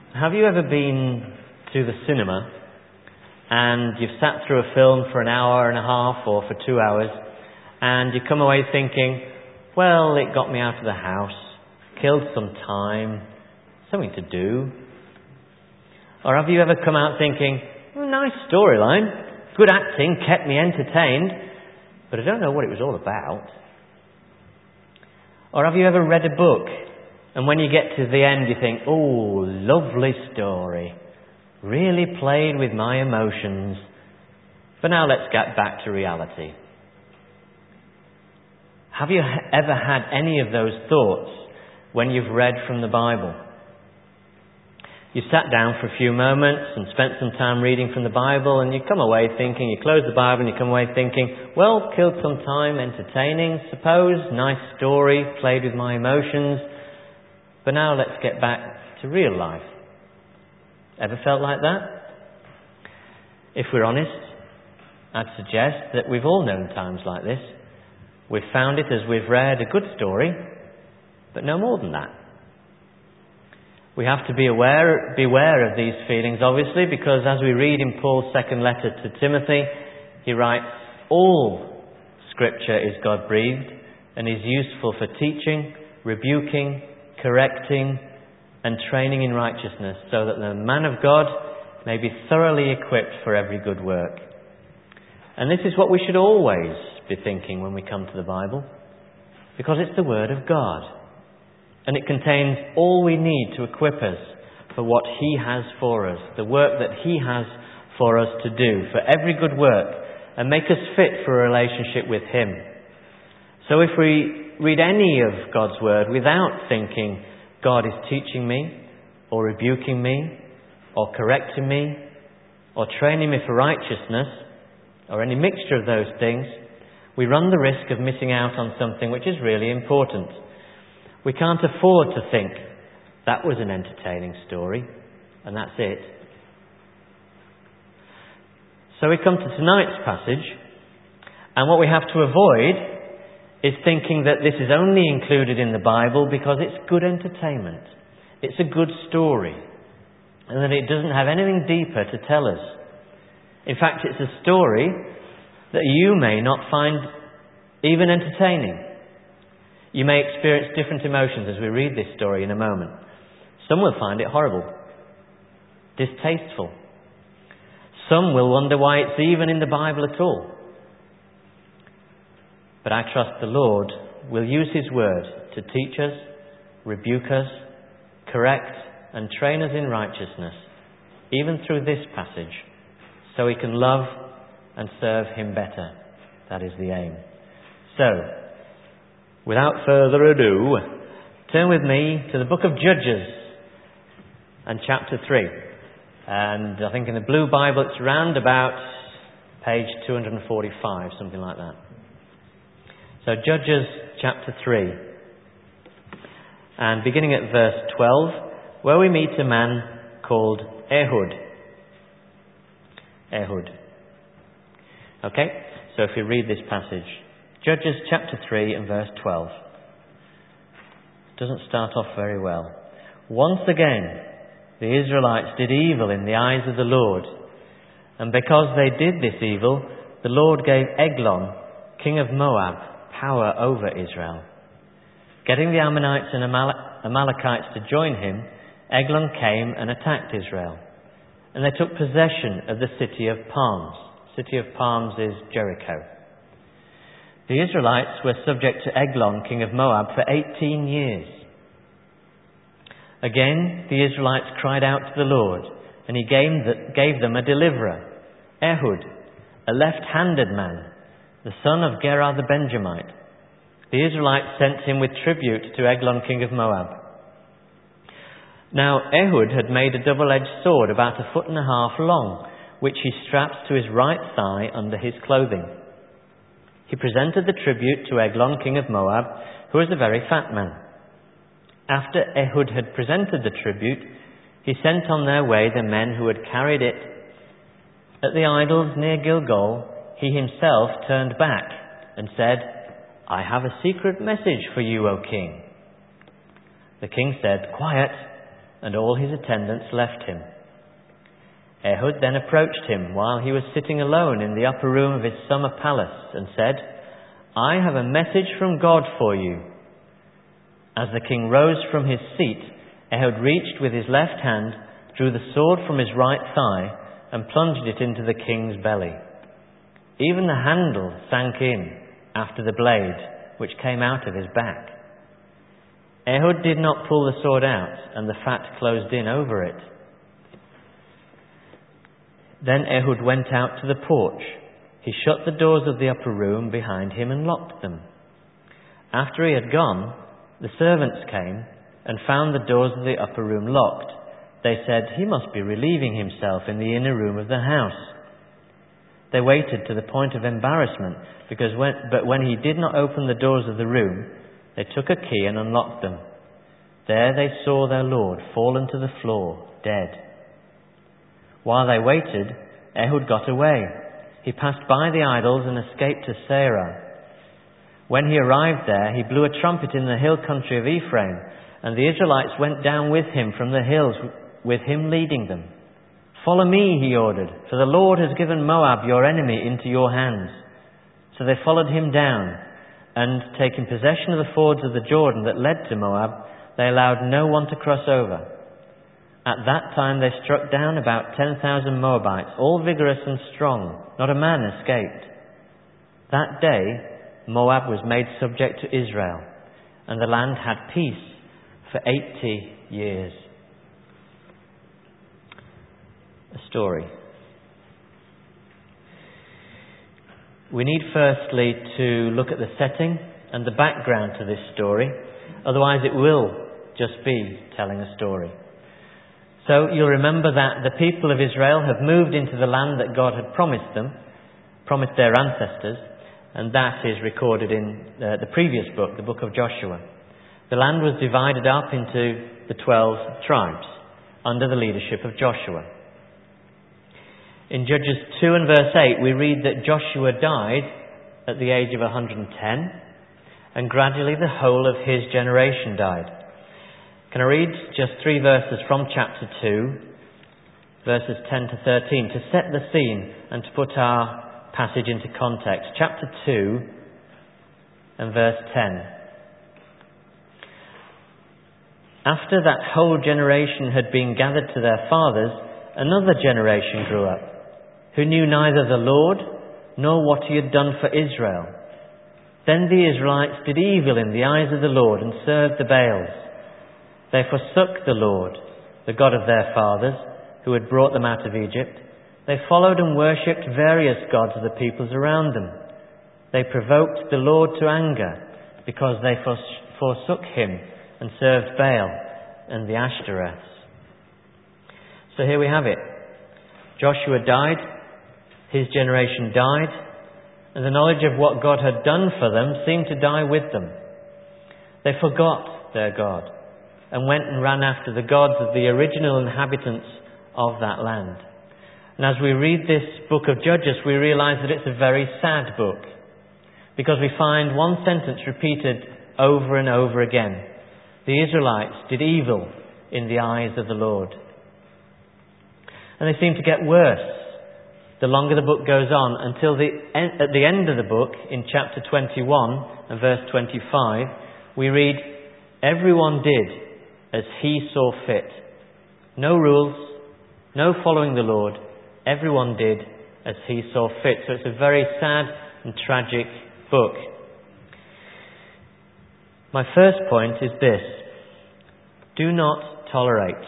Have you ever been to the cinema and you've sat through a film for an hour and a half or for 2 hours and you come away thinking, well, it got me out of the house, killed some time, something to do? Or have you ever come out thinking, nice storyline, good acting, kept me entertained, but I don't know what it was all about? Or have you ever read a book and when you get to the end you think, oh, lovely story, really played with my emotions, but now let's get back to reality? Have you ever had any of those thoughts when you've read from the Bible? You sat down for a few moments and spent some time reading from the Bible, and you come away thinking, you close the Bible and you come away thinking, well, killed some time entertaining, suppose, nice story, played with my emotions, but now let's get back to real life. Ever felt like that? If we're honest, I'd suggest that we've all known times like this. We've found it as we've read a good story, but no more than that. We have to beware of these feelings, obviously, because as we read in Paul's second letter to Timothy, he writes, all Scripture is God-breathed and is useful for teaching, rebuking, correcting, and training in righteousness, so that the man of God may be thoroughly equipped for every good work. And this is what we should always be thinking when we come to the Bible, because it's the Word of God. And it contains all we need to equip us for what He has for us, the work that He has for us to do, for every good work, and make us fit for a relationship with Him. So if we read any of God's Word without thinking, God is teaching me, or rebuking me, or correcting me, or training me for righteousness, or any mixture of those things, we run the risk of missing out on something which is really important. We can't afford to think, that was an entertaining story, and that's it. So we come to tonight's passage, and what we have to avoid is thinking that this is only included in the Bible because it's good entertainment. It's a good story, and that it doesn't have anything deeper to tell us. In fact, it's a story that you may not find even entertaining. You may experience different emotions as we read this story in a moment. Some will find it horrible, distasteful. Some will wonder why it's even in the Bible at all. But I trust the Lord will use His Word to teach us, rebuke us, correct and train us in righteousness, even through this passage, so we can love and serve Him better. That is the aim. So, without further ado, turn with me to the book of Judges and chapter 3. And I think in the Blue Bible it's round about page 245, something like that. So Judges chapter 3. And beginning at verse 12, where we meet a man called Ehud. Ehud. Okay, so if you read this passage, Judges chapter 3 and verse 12. It doesn't start off very well. Once again, the Israelites did evil in the eyes of the Lord. And because they did this evil, the Lord gave Eglon, king of Moab, power over Israel. Getting the Ammonites and Amalekites to join him, Eglon came and attacked Israel. And they took possession of the city of Palms. City of Palms is Jericho. The Israelites were subject to Eglon, king of Moab, for 18 years. Again, the Israelites cried out to the Lord, and He gave them a deliverer, Ehud, a left-handed man, the son of Gera the Benjamite. The Israelites sent him with tribute to Eglon, king of Moab. Now Ehud had made a double-edged sword about 1.5 feet long, which he strapped to his right thigh under his clothing. He presented the tribute to Eglon, king of Moab, who was a very fat man. After Ehud had presented the tribute, he sent on their way the men who had carried it. At the idols near Gilgal, he himself turned back and said, I have a secret message for you, O king. The king said, Quiet, and all his attendants left him. Ehud then approached him while he was sitting alone in the upper room of his summer palace and said, "I have a message from God for you." As the king rose from his seat, Ehud reached with his left hand, drew the sword from his right thigh, and plunged it into the king's belly. Even the handle sank in after the blade, which came out of his back. Ehud did not pull the sword out, and the fat closed in over it. Then Ehud went out to the porch. He shut the doors of the upper room behind him and locked them. After he had gone, the servants came and found the doors of the upper room locked. They said, "He must be relieving himself in the inner room of the house." They waited to the point of embarrassment, but when he did not open the doors of the room, they took a key and unlocked them. There they saw their lord fallen to the floor, dead. While they waited, Ehud got away. He passed by the idols and escaped to Seirah. When he arrived there, he blew a trumpet in the hill country of Ephraim, and the Israelites went down with him from the hills, with him leading them. "Follow me," he ordered, "for the Lord has given Moab, your enemy, into your hands." So they followed him down, and taking possession of the fords of the Jordan that led to Moab, they allowed no one to cross over. At that time they struck down about 10,000 Moabites, all vigorous and strong. Not a man escaped. That day Moab was made subject to Israel, and the land had peace for 80 years. A story. We need firstly to look at the setting and the background to this story, otherwise it will just be telling a story. So you'll remember that the people of Israel have moved into the land that God had promised them, promised their ancestors, and that is recorded in the previous book, the book of Joshua. The land was divided up into the 12 tribes under the leadership of Joshua. In Judges 2 and verse 8, we read that Joshua died at the age of 110, and gradually the whole of his generation died. Can I read just 3 verses from chapter 2, verses 10 to 13, to set the scene and to put our passage into context. Chapter 2 and verse 10. After that whole generation had been gathered to their fathers, another generation grew up, who knew neither the Lord nor what he had done for Israel. Then the Israelites did evil in the eyes of the Lord and served the Baals. They forsook the Lord, the God of their fathers, who had brought them out of Egypt. They followed and worshipped various gods of the peoples around them. They provoked the Lord to anger because they forsook him and served Baal and the Ashtoreths. So here we have it. Joshua died, his generation died, and the knowledge of what God had done for them seemed to die with them. They forgot their God and went and ran after the gods of the original inhabitants of that land. And as we read this book of Judges, we realize that it's a very sad book, because we find one sentence repeated over and over again. The Israelites did evil in the eyes of the Lord. And they seem to get worse the longer the book goes on, until at the end of the book, in chapter 21 and verse 25, we read, "Everyone did as he saw fit." No rules, no following the Lord. Everyone did as he saw fit. So it's a very sad and tragic book. My first point is this: do not tolerate.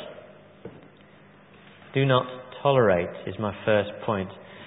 Do not tolerate is my first point.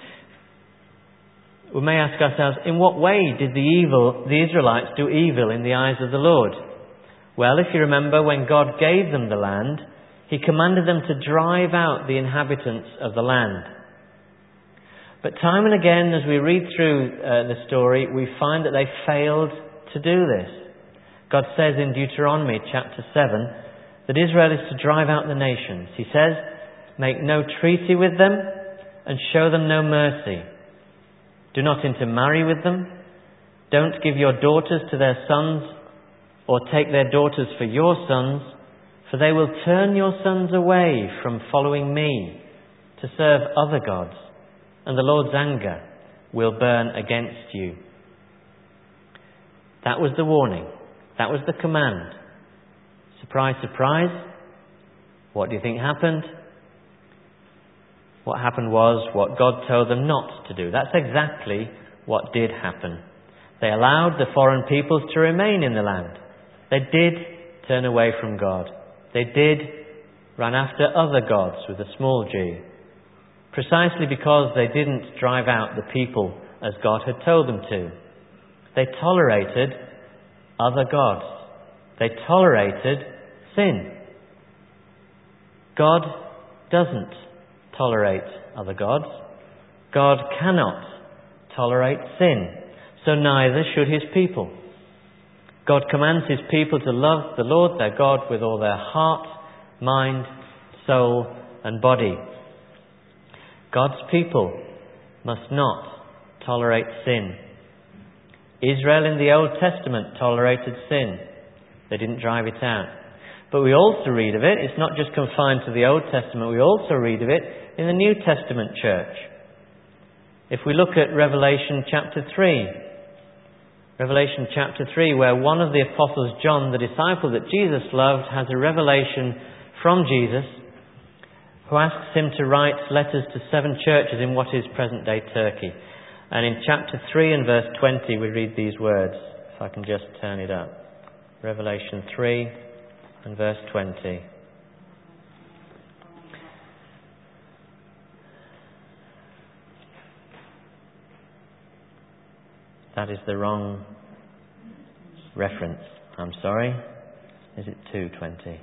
We may ask ourselves, in what way did the Israelites do evil in the eyes of the Lord? Well, if you remember, when God gave them the land, he commanded them to drive out the inhabitants of the land. But time and again, as we read through the story, we find that they failed to do this. God says in Deuteronomy chapter 7 that Israel is to drive out the nations. He says, "Make no treaty with them and show them no mercy. Do not intermarry with them. Don't give your daughters to their sons or take their daughters for your sons, For they will turn your sons away from following me to serve other gods, and the Lord's anger will burn against you. That was the warning. That was the command. Surprise, surprise. What do you think happened? What happened was what God told them not to do. That's exactly what did happen. They allowed the foreign peoples to remain in the land. They did turn away from God. They did run after other gods with a small g, precisely because they didn't drive out the people as God had told them to. They tolerated other gods. They tolerated sin. God doesn't tolerate other gods. God cannot tolerate sin, so neither should his people. God commands his people to love the Lord their God with all their heart, mind, soul, and body. God's people must not tolerate sin. Israel in the Old Testament tolerated sin. They didn't drive it out. But we also read of it, it's not just confined to the Old Testament, we also read of it in the New Testament church. If we look at Revelation chapter 3, where one of the apostles, John, the disciple that Jesus loved, has a revelation from Jesus, who asks him to write letters to 7 churches in what is present-day Turkey. And in chapter 3 and verse 20 we read these words, if I can just turn it up. Revelation 3 and verse 20. That is the wrong reference. I'm sorry. Is it 2:20?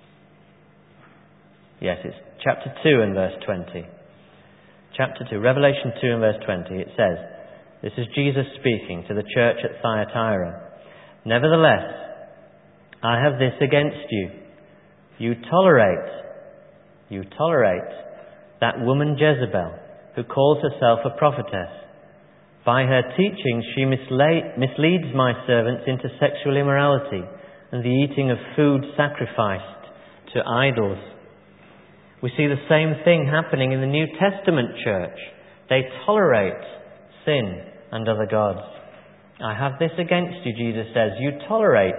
Yes, it's chapter 2 and verse 20. Chapter 2, Revelation 2 and verse 20. It says, this is Jesus speaking to the church at Thyatira. Nevertheless, I have this against you. You tolerate that woman Jezebel, who calls herself a prophetess. By her teaching, she misleads my servants into sexual immorality and the eating of food sacrificed to idols. We see the same thing happening in the New Testament church. They tolerate sin and other gods. I have this against you, Jesus says. You tolerate.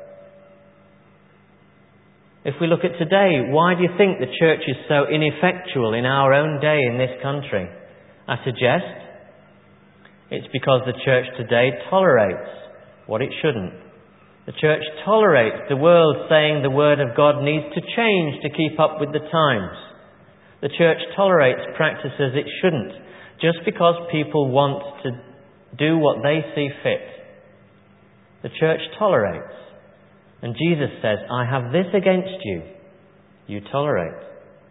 If we look at today, why do you think the church is so ineffectual in our own day in this country? I suggest it's because the church today tolerates what it shouldn't. The church tolerates the world saying the Word of God needs to change to keep up with the times. The church tolerates practices it shouldn't, just because people want to do what they see fit. The church tolerates. And Jesus says, I have this against you. You tolerate.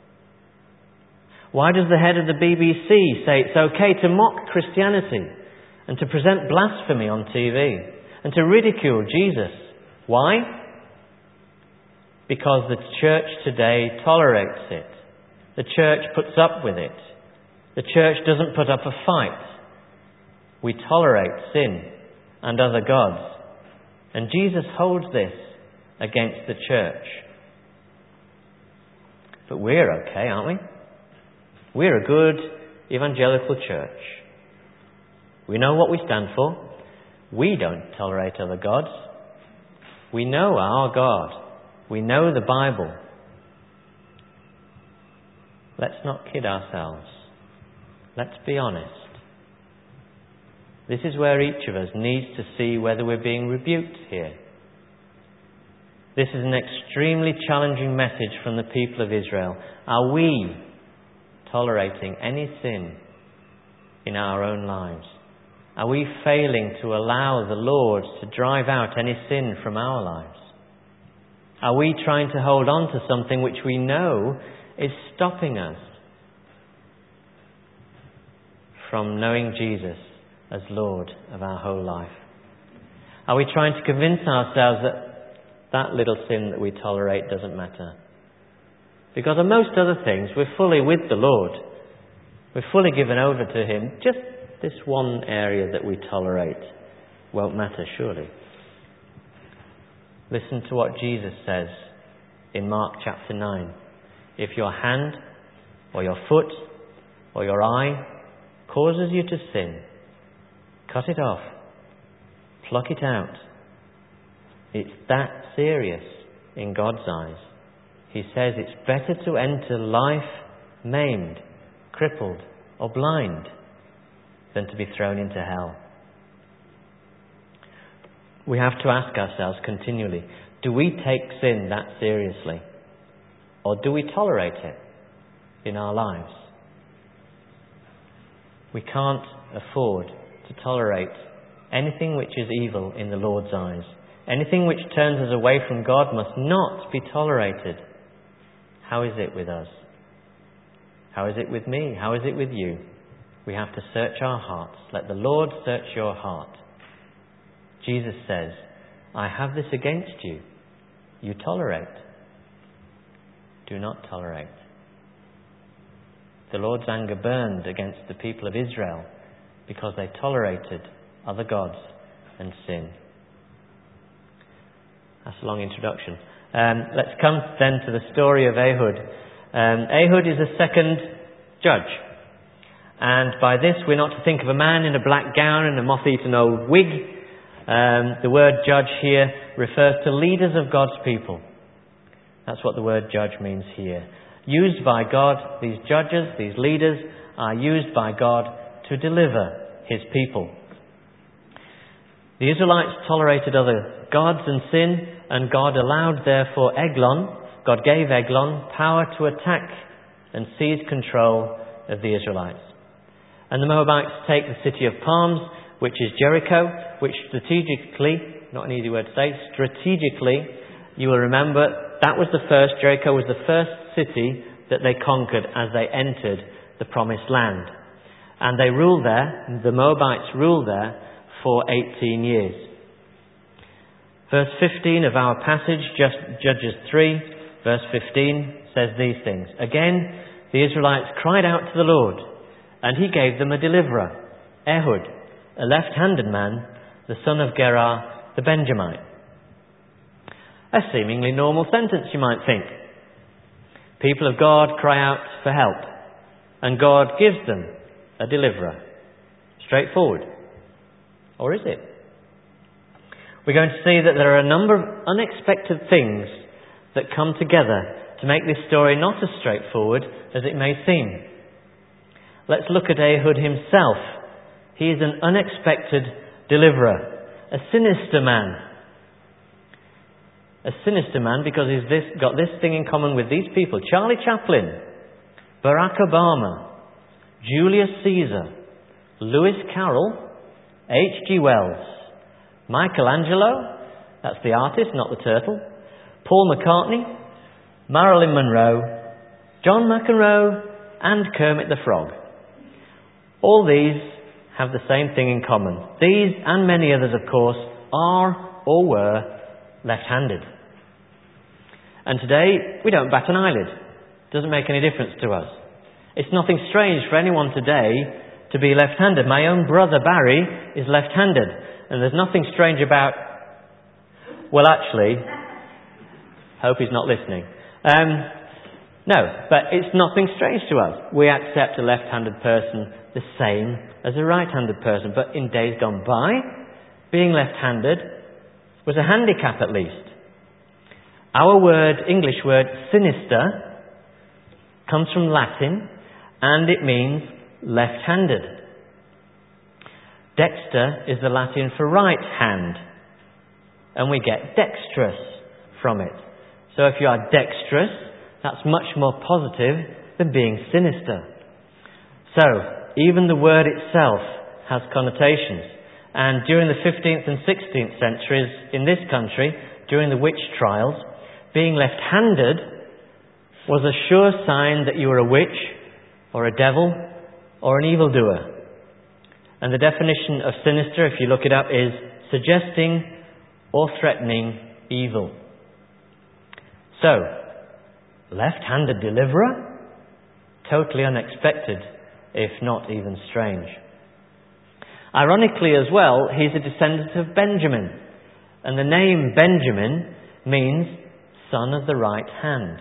Why does the head of the BBC say it's okay to mock Christianity and to present blasphemy on TV and to ridicule Jesus? Why? Because the church today tolerates it. The church puts up with it. The church doesn't put up a fight. We tolerate sin and other gods. And Jesus holds this against the church. But we're okay, aren't we? We're a good evangelical church. We know what we stand for. We don't tolerate other gods. We know our God. We know the Bible. Let's not kid ourselves. Let's be honest. This is where each of us needs to see whether we're being rebuked here. This is an extremely challenging message from the people of Israel. Are we tolerating any sin in our own lives? Are we failing to allow the Lord to drive out any sin from our lives? Are we trying to hold on to something which we know is stopping us from knowing Jesus as Lord of our whole life? Are we trying to convince ourselves that little sin that we tolerate doesn't matter? Because on most other things, we're fully with the Lord. We're fully given over to Him. Just this one area that we tolerate won't matter, surely. Listen to what Jesus says in Mark chapter 9. If your hand or your foot or your eye causes you to sin, cut it off. Pluck it out. It's that serious in God's eyes. He says it's better to enter life maimed, crippled, or blind than to be thrown into hell. We have to ask ourselves continually, do we take sin that seriously? Or do we tolerate it in our lives? We can't afford to tolerate anything which is evil in the Lord's eyes. Anything which turns us away from God must not be tolerated. How is it with us? How is it with me? How is it with you? We have to search our hearts. Let the Lord search your heart. Jesus says, I have this against you. You tolerate. Do not tolerate. The Lord's anger burned against the people of Israel because they tolerated other gods and sin. That's a long introduction. Let's come then to the story of Ehud. Ehud is a second judge. And by this we're not to think of a man in a black gown and a moth-eaten old wig. The word judge here refers to leaders of God's people. That's what the word judge means here. Used by God, these judges, these leaders, are used by God to deliver His people. The Israelites tolerated other gods and sin, and God allowed therefore God gave Eglon power to attack and seize control of the Israelites. And the Moabites take the city of palms, which is Jericho, which strategically, not an easy word to say, strategically, you will remember, Jericho was the first city that they conquered as they entered the promised land. And they ruled there, the Moabites ruled there for 18 years. Verse 15 of our passage, Judges 3, verse 15, says these things. Again, the Israelites cried out to the Lord, and He gave them a deliverer, Ehud, a left-handed man, the son of Gerar, the Benjamite. A seemingly normal sentence, you might think. People of God cry out for help, and God gives them a deliverer. Straightforward. Or is it? We're going to see that there are a number of unexpected things that come together to make this story not as straightforward as it may seem. Let's look at Ehud himself. He is an unexpected deliverer, a sinister man. A sinister man because he's got this thing in common with these people. Charlie Chaplin, Barack Obama, Julius Caesar, Lewis Carroll, H.G. Wells, Michelangelo, that's the artist, not the turtle, Paul McCartney, Marilyn Monroe, John McEnroe, and Kermit the Frog. All these have the same thing in common. These and many others, of course, are or were left-handed. And today, we don't bat an eyelid. It doesn't make any difference to us. It's nothing strange for anyone today to be left-handed. My own brother Barry is left-handed. And there's nothing strange about... Well, actually, hope he's not listening. No, but it's nothing strange to us. We accept a left-handed person the same as a right-handed person. But in days gone by, being left-handed was a handicap at least. Our English word, sinister, comes from Latin, and it means left-handed. Dexter is the Latin for right hand, and we get dexterous from it. So if you are dexterous, that's much more positive than being sinister. So, even the word itself has connotations. And during the 15th and 16th centuries in this country, during the witch trials, being left-handed was a sure sign that you were a witch or a devil or an evildoer. And the definition of sinister, if you look it up, is suggesting or threatening evil. So, left-handed deliverer? Totally unexpected, if not even strange. Ironically as well, he's a descendant of Benjamin. And the name Benjamin means son of the right hand.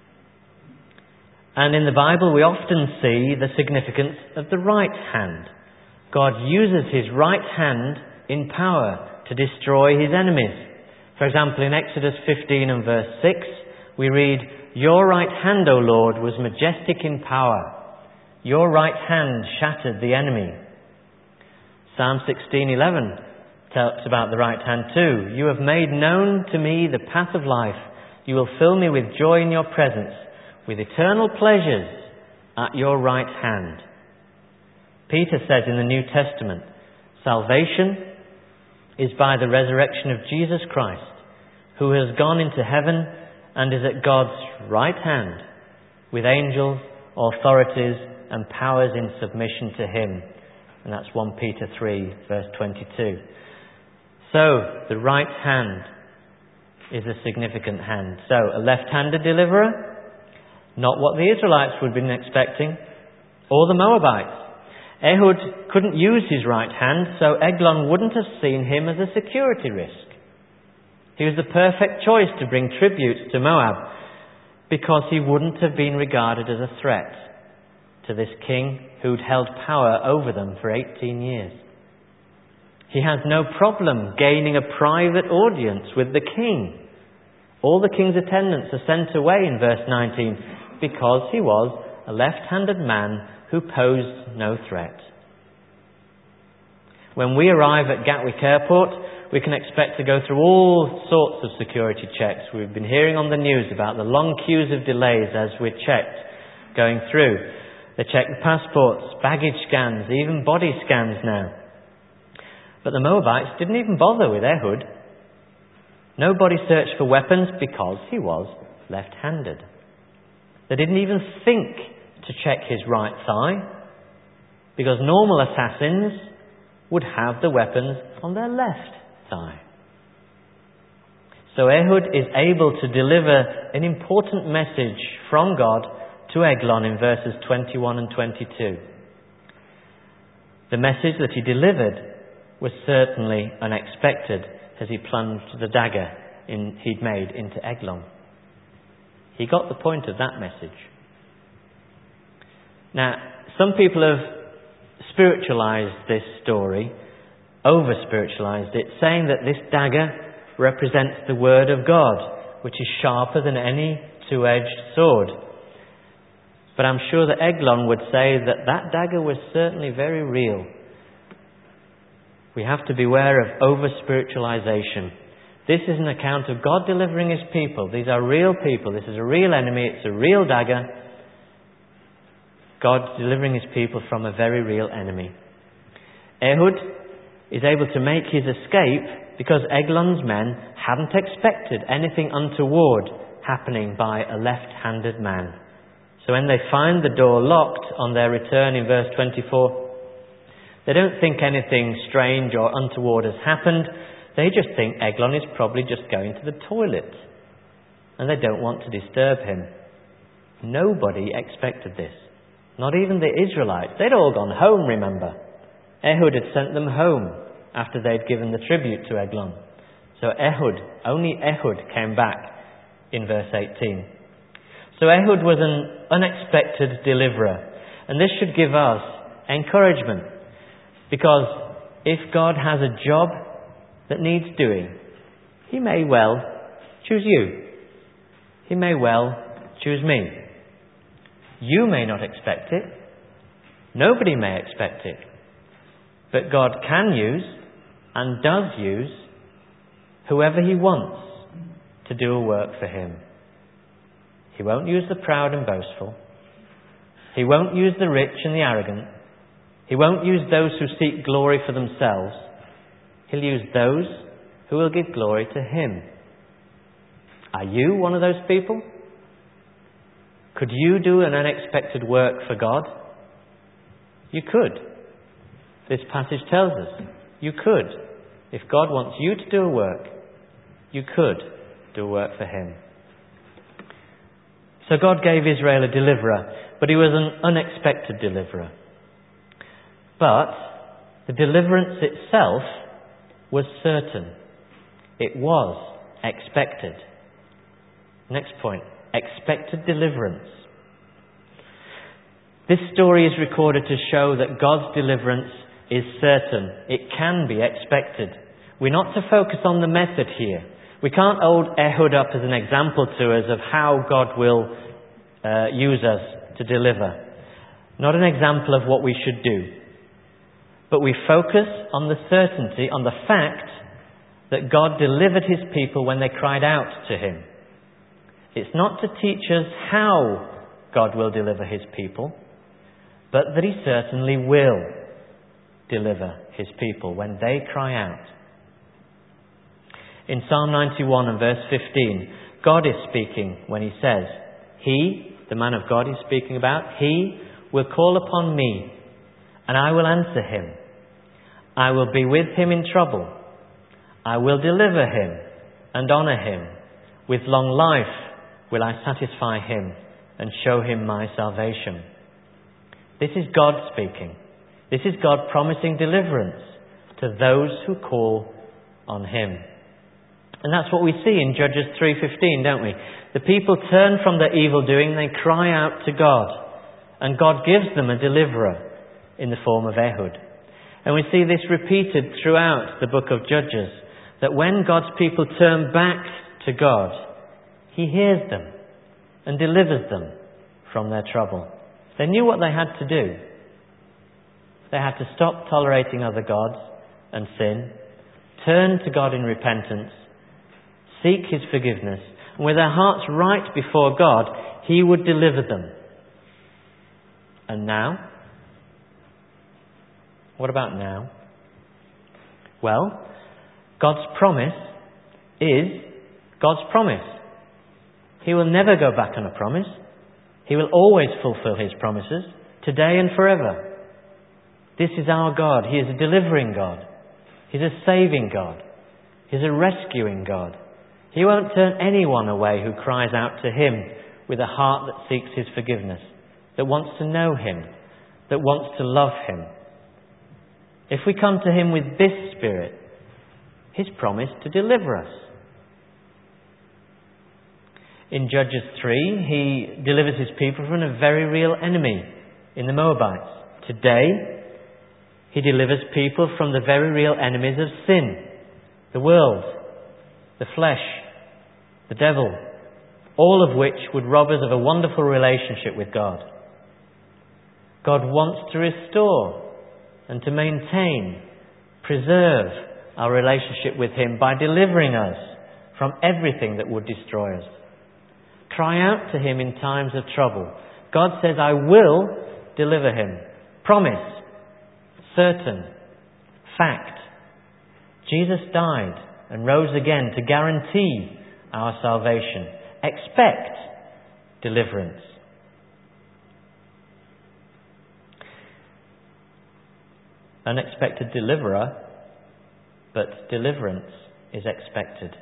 And in the Bible we often see the significance of the right hand. God uses his right hand in power to destroy his enemies. For example, in Exodus 15 and verse 6, we read, "Your right hand, O Lord, was majestic in power. Your right hand shattered the enemy." Psalm 16:11 talks about the right hand too. "You have made known to me the path of life. You will fill me with joy in your presence, with eternal pleasures at your right hand." Peter says in the New Testament, salvation is by the resurrection of Jesus Christ, who has gone into heaven and is at God's right hand, with angels, authorities and powers in submission to him. And that's 1 Peter 3 verse 22. So, the right hand is a significant hand. So, a left-handed deliverer, not what the Israelites would have been expecting, or the Moabites. Ehud couldn't use his right hand, so Eglon wouldn't have seen him as a security risk. He was the perfect choice to bring tribute to Moab, because he wouldn't have been regarded as a threat to this king who'd held power over them for 18 years. He has no problem gaining a private audience with the king. All the king's attendants are sent away in verse 19 because he was a left-handed man who posed no threat. When we arrive at Gatwick Airport, we can expect to go through all sorts of security checks. We've been hearing on the news about the long queues of delays as we're checked going through. They check the passports, baggage scans, even body scans now. But the Moabites didn't even bother with Ehud. Nobody searched for weapons because he was left-handed. They didn't even think to check his right thigh, because normal assassins would have the weapons on their left thigh. So Ehud is able to deliver an important message from God to Eglon in verses 21 and 22. The message that he delivered was certainly unexpected as he plunged the dagger he'd made into Eglon. He got the point of that message. Now, some people have spiritualized this story, over-spiritualized it, saying that this dagger represents the Word of God, which is sharper than any two-edged sword. But I'm sure that Eglon would say that that dagger was certainly very real. We have to beware of over-spiritualization. This is an account of God delivering his people. These are real people. This is a real enemy. It's a real dagger. God delivering his people from a very real enemy. Ehud is able to make his escape because Eglon's men hadn't expected anything untoward happening by a left-handed man. So when they find the door locked on their return in verse 24, they don't think anything strange or untoward has happened. They just think Eglon is probably just going to the toilet, and they don't want to disturb him. Nobody expected this. Not even the Israelites. They'd all gone home, remember. Ehud had sent them home after they'd given the tribute to Eglon. So only Ehud came back in verse 18. So Ehud was an unexpected deliverer. And this should give us encouragement. Because if God has a job that needs doing, he may well choose you. He may well choose me. You may not expect it. Nobody may expect it. But God can use and does use whoever he wants to do a work for him. He won't use the proud and boastful. He won't use the rich and the arrogant. He won't use those who seek glory for themselves. He'll use those who will give glory to him. Are you one of those people? Could you do an unexpected work for God? You could. This passage tells us you could. If God wants you to do a work, you could do a work for him. So God gave Israel a deliverer, but he was an unexpected deliverer. But the deliverance itself was certain. It was expected. Next point, expected deliverance. This story is recorded to show that God's deliverance is certain. It can be expected. We're not to focus on the method here. We can't hold Ehud up as an example to us of how God will use us to deliver. Not an example of what we should do. But we focus on the certainty, on the fact that God delivered His people when they cried out to Him. It's not to teach us how God will deliver His people, but that He certainly will deliver His people when they cry out. In Psalm 91 and verse 15, God is speaking when He says, He, the man of God He's speaking about, He will call upon me, and I will answer him. I will be with him in trouble. I will deliver him and honour him. With long life will I satisfy him and show him my salvation. This is God speaking. This is God promising deliverance to those who call on Him. And that's what we see in Judges 3:15, don't we? The people turn from their evil doing, they cry out to God. And God gives them a deliverer in the form of Ehud. And we see this repeated throughout the book of Judges, that when God's people turn back to God, He hears them and delivers them from their trouble. They knew what they had to do. They had to stop tolerating other gods and sin, turn to God in repentance, seek His forgiveness, and with their hearts right before God, He would deliver them. And now? What about now? Well, God's promise is God's promise. He will never go back on a promise. He will always fulfill His promises, today and forever. This is our God. He is a delivering God. He's a saving God. He's a rescuing God. He won't turn anyone away who cries out to Him with a heart that seeks His forgiveness, that wants to know Him, that wants to love Him. If we come to Him with this spirit, His promise to deliver us. In Judges 3, He delivers His people from a very real enemy in the Moabites. Today, He delivers people from the very real enemies of sin, the world, the flesh, the devil, all of which would rob us of a wonderful relationship with God. God wants to restore and to maintain, preserve our relationship with Him by delivering us from everything that would destroy us. Cry out to Him in times of trouble. God says, I will deliver him. Promise. Certain. Fact. Jesus died and rose again to guarantee our salvation. Expect deliverance. Unexpected deliverer, but deliverance is expected.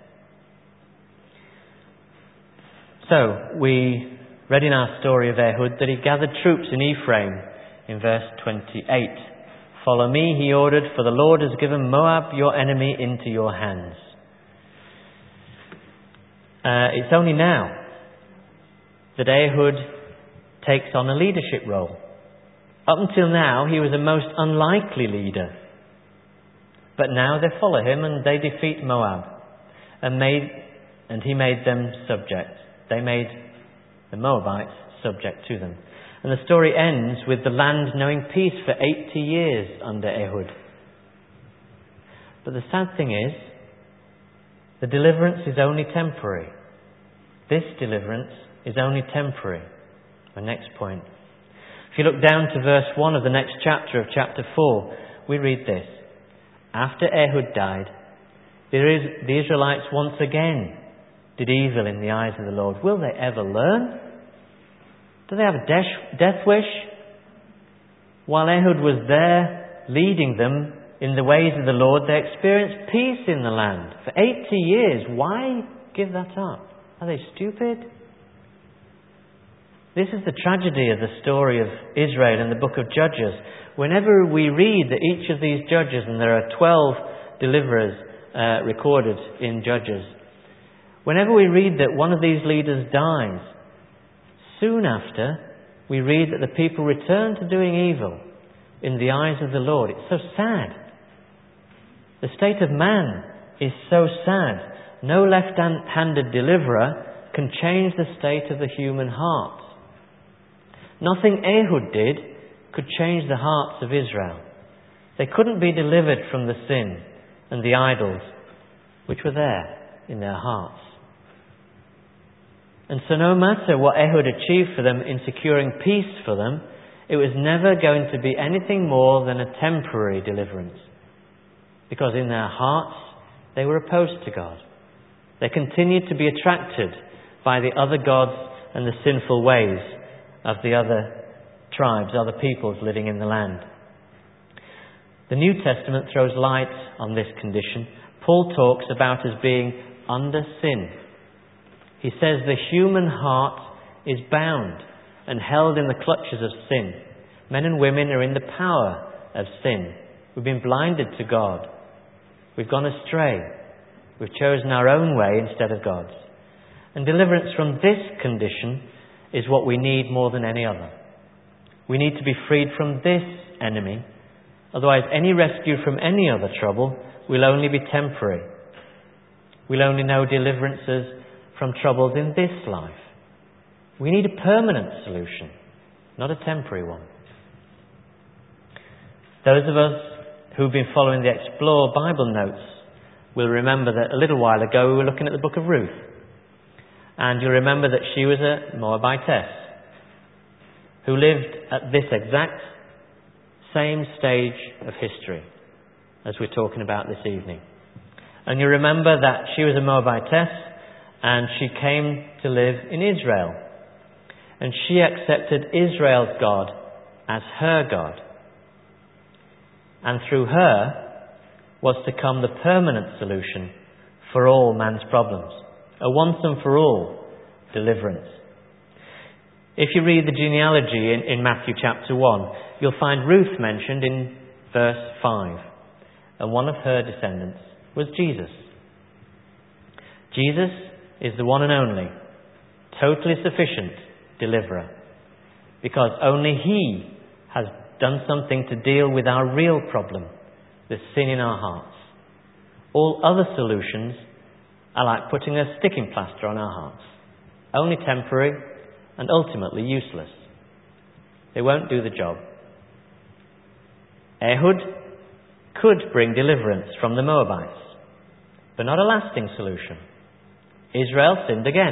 So, we read in our story of Ehud that he gathered troops in Ephraim in verse 28. Follow me, he ordered, for the Lord has given Moab, your enemy, into your hands. It's only now that Ehud takes on a leadership role. Up until now, he was a most unlikely leader. But now they follow him and they defeat Moab. And he made them subject. They made the Moabites subject to them. And the story ends with the land knowing peace for 80 years under Ehud. But the sad thing is, the deliverance is only temporary. This deliverance is only temporary. My next point. If you look down to verse 1 of the next chapter of chapter 4, we read this. After Ehud died, the Israelites once again did evil in the eyes of the Lord. Will they ever learn? Do they have a death wish? While Ehud was there leading them in the ways of the Lord, they experienced peace in the land for 80 years. Why give that up? Are they stupid? This is the tragedy of the story of Israel in the book of Judges. Whenever we read that each of these judges, and there are 12 deliverers recorded in Judges, Whenever we read that one of these leaders dies, soon after we read that the people return to doing evil in the eyes of the Lord. It's so sad. The state of man is so sad. No left-handed deliverer can change the state of the human heart. Nothing Ehud did could change the hearts of Israel. They couldn't be delivered from the sin and the idols which were there in their hearts. And so no matter what Ehud achieved for them in securing peace for them, it was never going to be anything more than a temporary deliverance. Because in their hearts, they were opposed to God. They continued to be attracted by the other gods and the sinful ways of the other tribes, other peoples living in the land. The New Testament throws light on this condition. Paul talks about us being under sin. He says the human heart is bound and held in the clutches of sin. Men and women are in the power of sin. We've been blinded to God. We've gone astray. We've chosen our own way instead of God's. And deliverance from this condition is what we need more than any other. We need to be freed from this enemy. Otherwise, any rescue from any other trouble will only be temporary. We'll only know deliverances from troubles in this life. We need a permanent solution, not a temporary one. Those of us who've been following the Explore Bible notes will remember that a little while ago we were looking at the book of Ruth. And you'll remember that she was a Moabitess who lived at this exact same stage of history as we're talking about this evening. And you remember that she was a Moabitess and she came to live in Israel. And she accepted Israel's God as her God. And through her was to come the permanent solution for all man's problems. A once and for all deliverance. If you read the genealogy in Matthew chapter 1, you'll find Ruth mentioned in verse 5. And one of her descendants was Jesus. Jesus is the one and only, totally sufficient deliverer. Because only He has done something to deal with our real problem, the sin in our hearts. All other solutions are like putting a sticking plaster on our hearts. Only temporary and ultimately useless. They won't do the job. Ehud could bring deliverance from the Moabites, but not a lasting solution. Israel sinned again.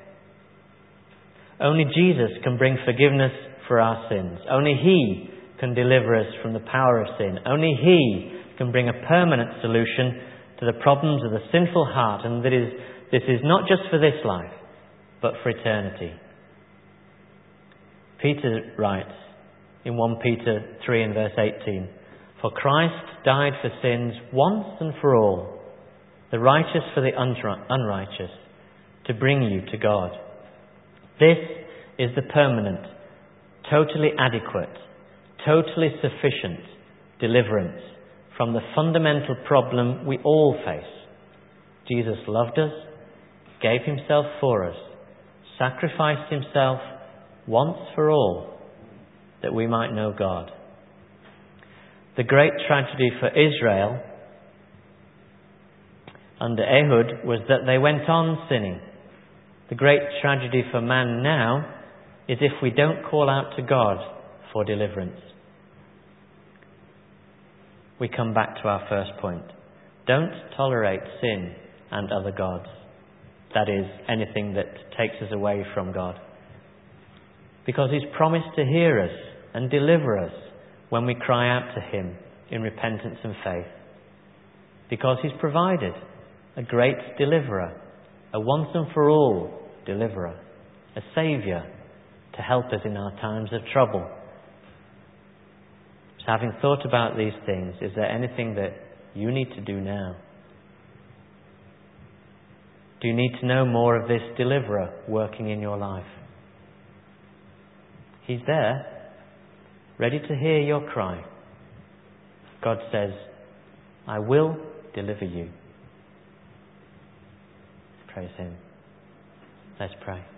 Only Jesus can bring forgiveness for our sins. Only He can deliver us from the power of sin. Only He can bring a permanent solution to the problems of the sinful heart, and this is not just for this life, but for eternity. Peter writes in 1 Peter 3 and verse 18, "For Christ died for sins once and for all, the righteous for the unrighteous, to bring you to God." This is the permanent, totally adequate, totally sufficient deliverance from the fundamental problem we all face. Jesus loved us, gave Himself for us, sacrificed Himself once for all, that we might know God. The great tragedy for Israel under Ehud was that they went on sinning. The great tragedy for man now is if we don't call out to God for deliverance. We come back to our first point. Don't tolerate sin and other gods. That is, anything that takes us away from God. Because He's promised to hear us and deliver us when we cry out to Him in repentance and faith. Because He's provided a great deliverer, a once and for all deliverer, a saviour to help us in our times of trouble. So having thought about these things, is there anything that you need to do now? Do you need to know more of this deliverer working in your life? He's there, ready to hear your cry. God says, "I will deliver you." Praise Him. Let's pray.